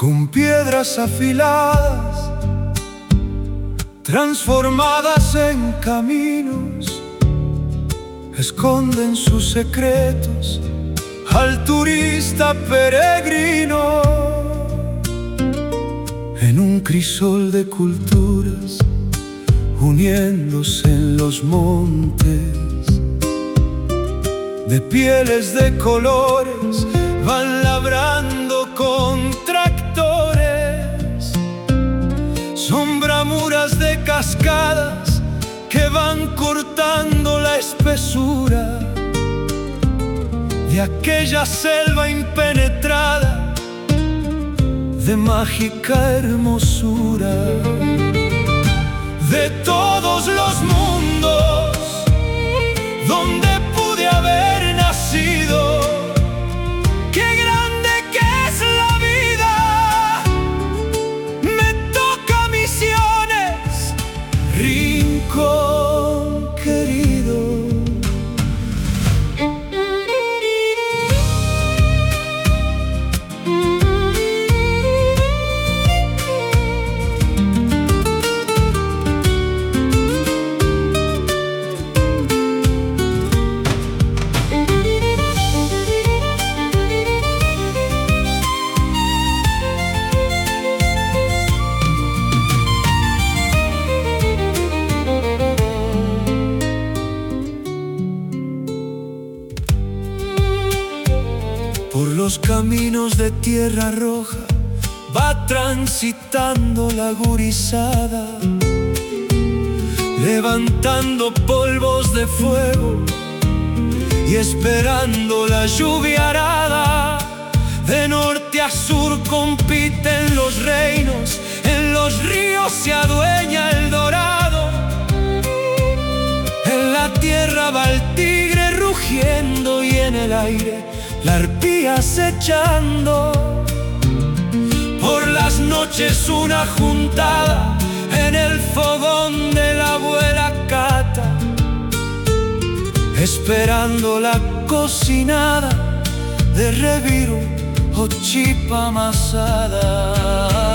con piedras afiladas, transformadas en caminos, esconden sus secretos al turista peregrino. En un crisol de culturas, uniéndose en los montes, de pieles de colores, van labrando con tractores. Son bramuras de cascadas que van cortando la espesura de aquella selva impenetrada de mágica hermosura. De todos los mundos donde pude haber nacido, qué grande que es la vida. Me toca Misiones, rincón querido. Por los caminos de tierra roja va transitando la gurizada, levantando polvos de fuego y esperando la lluvia arada. De norte a sur compiten los reinos, en los ríos se adueña el dorado. En la tierra va el tigre rugiendo y en el aire la arpía acechando. Por las noches una juntada en el fogón de la abuela Cata, esperando la cocinada de reviro o chipa amasada.